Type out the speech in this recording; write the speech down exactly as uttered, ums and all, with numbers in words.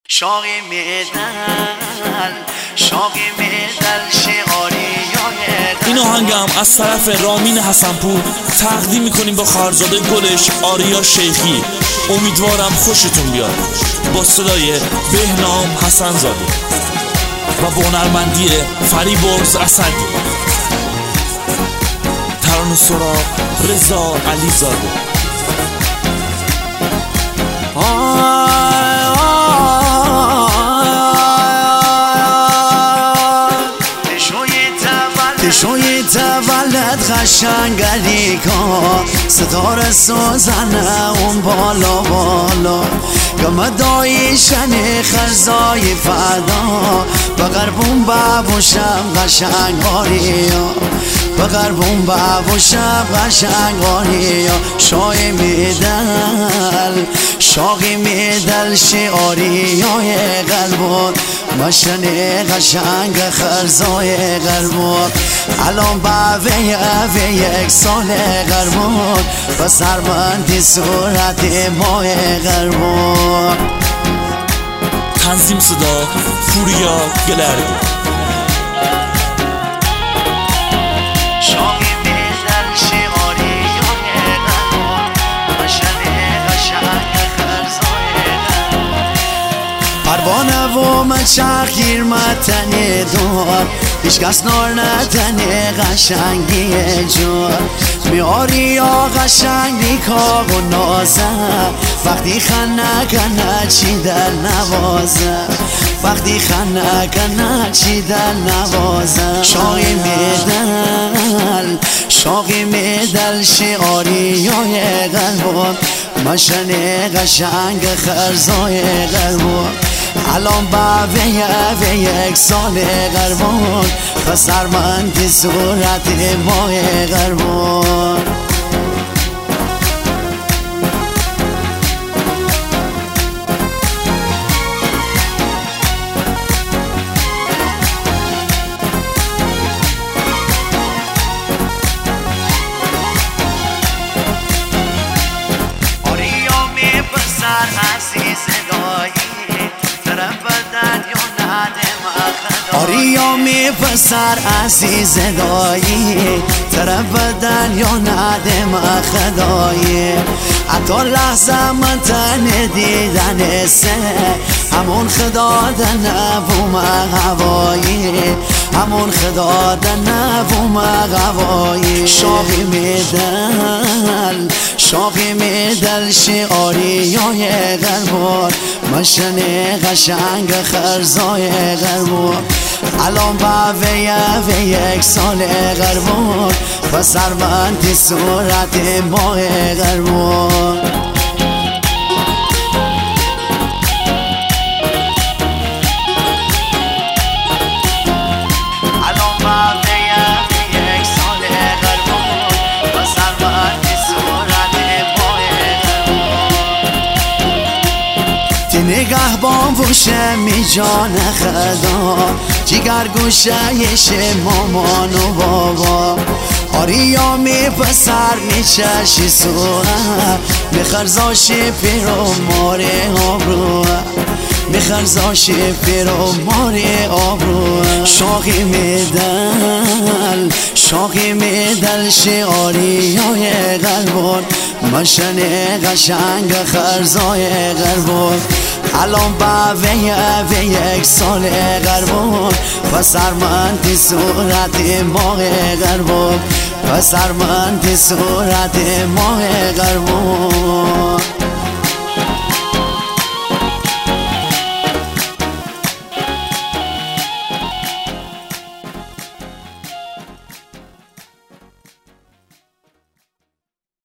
شاقی میدل شاقی میدل شعاری. این آهنگم از طرف رامین حسنپور تقدیم میکنیم با خواهرزاده گلش آریا شیخی. امیدوارم خوشتون بیاد. با صدای بهنام حسن‌زاده و با هنرمندی فریبرز اسدی. ترانه سراغ رضا علیزاده. تشوی تولد قشنگ علیکا ستاره سوزنه اون بالا بالا گمه دایشن خرزای فدا بغربون بابوشم قشنگ آریا بغربون بابوشم قشنگ آریا. شای میدل شاقی میدل شعاریای قلبون مشن قشنگ خرزای قلبون الان باوی اوی یک سال قربون و سربندی صورت ماه قربون. تنظیم صدا پوریا گلردی. شاقی میدل شعاریای قلبون مشن قشنگ خرزای قلبون پروانه و مچخیر متنی دار هیچ کس نار نتنه قشنگی جور میاری یا قشنگی کاغ و نازه وقتی خنه کنه چی دل نوازه وقتی خنه کنه چی دل نوازه. شاقی میدل شاقی میدل شعاریای قلبون مشن قشنگ خرزای قلبون الان باوی اوی یک سال قربون و سرمندی صورت ماه قربون. آریا می پسر عزیز دایی آریا می پسر عزیز دایی طرف بدن یا ندم خدایی حتی لحظه من تن دیدن سه همون خدا دنبوم هوایی همون خدا دنبوم هوایی. شاقی میدل شاقی میدل شعاریای قلبون مشن قشنگ خرزای قلبون الان باوی اوی یک سال قربون و سربندی صورت ماه قربون. نگه بام وشه می جان خدا جگر گوشه یش مامان و بابا آریا می پسر می چشی سوه می خرزاشی پیرو ماره آبروه می خرزاشی پیرو ماره آبروه. شاقی میدل شاقی میدل شعاریای قلبون مشن قشنگ خرزای قلبون الان باوی اوی یک سال قربون و سرمندی صورت ماه قربون و سرمندی صورت ماه قربون.